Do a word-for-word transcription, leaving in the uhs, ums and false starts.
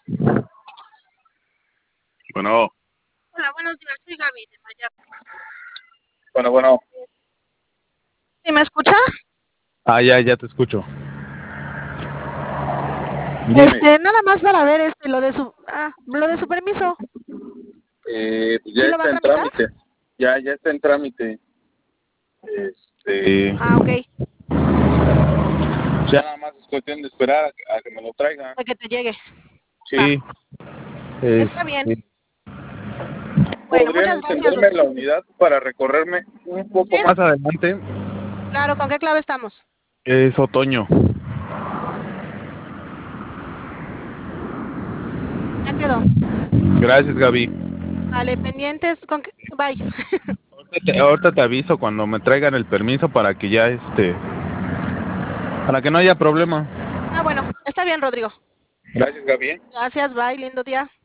Bueno, Hola, buenos días, soy Gaby de Maya. bueno, bueno. ¿Sí me escucha? Ah, ya, ya te escucho. Dime. Este, nada más para ver este lo de su ah, lo de su permiso. Eh, pues ya ¿Sí lo va está a en tramitar? trámite. Ya, ya está en trámite. Este, Ah, ok, ya nada más es cuestión de esperar a que, a que me lo traigan. para que te llegue. Va, Sí. Es, está bien. sí. Bueno, ¿Podrían muchas gracias, encenderme la Rodrigo. unidad para recorrerme un poco Sí, más adelante? claro, ¿con qué clave estamos? Es otoño. Ya quedó. Gracias, Gaby. Vale, pendientes, con qué... Bye. Ahorita te, ahorita te aviso cuando me traigan el permiso para que ya, este, para que no haya problema. Ah, bueno, está bien, Rodrigo. Gracias, Gaby. Gracias, bye, lindo día.